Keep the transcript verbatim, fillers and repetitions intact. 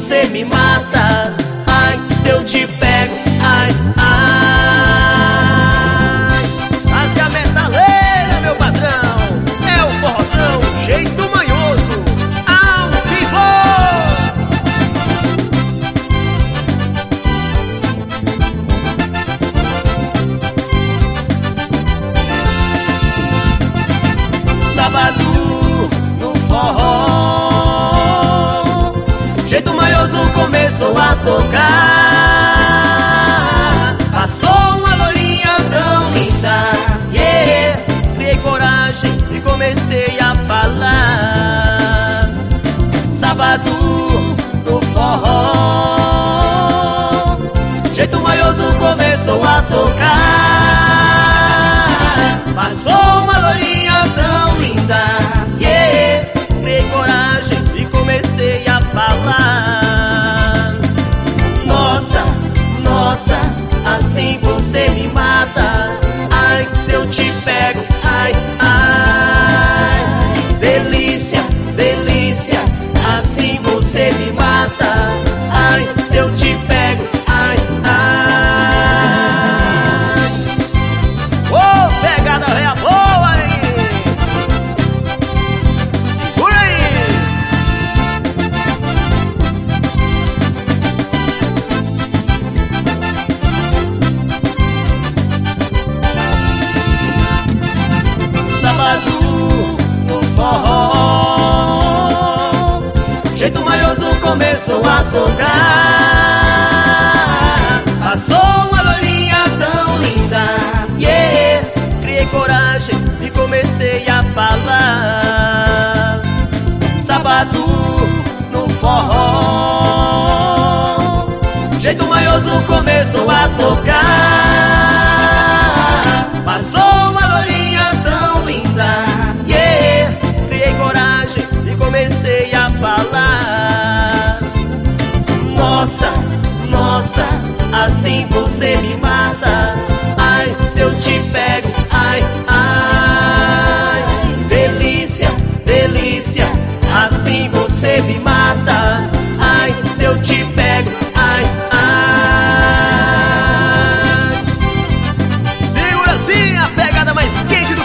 você me mata. Ai, se eu te pego, ai, ai. Rasga a metaleira, meu patrão. É o forrozão, jeito manhoso, ao vivo. Sábado no forró, jeito manhoso começou a tocar. Passou uma lourinha tão linda, yeah. Criei coragem e comecei a falar. Sábado no forró, jeito manhoso começou a tocar. Passou uma lourinha tão linda, yeah. Criei coragem e comecei a falar. Nossa, nossa, assim você me mata. Ai, se eu te pego, ai, ai. Delícia, delícia, assim você me mata. Ai, se eu te pego, ai, ai. Ô, oh, pegada é boa aí. Segura aí. Sábado no forró, jeito manhoso começou a tocar. Passou uma lourinha tão linda, yeah. Criei coragem e comecei a falar. Sábado no forró, jeito manhoso começou a tocar. Passou uma lourinha tão linda, yeah. Criei coragem e comecei a falar. Nossa, nossa, assim você me mata. Ai, se eu te pego, ai, ai. Delícia, delícia, assim você me mata. Ai, se eu te pego, ai, ai. Segura assim a pegada mais quente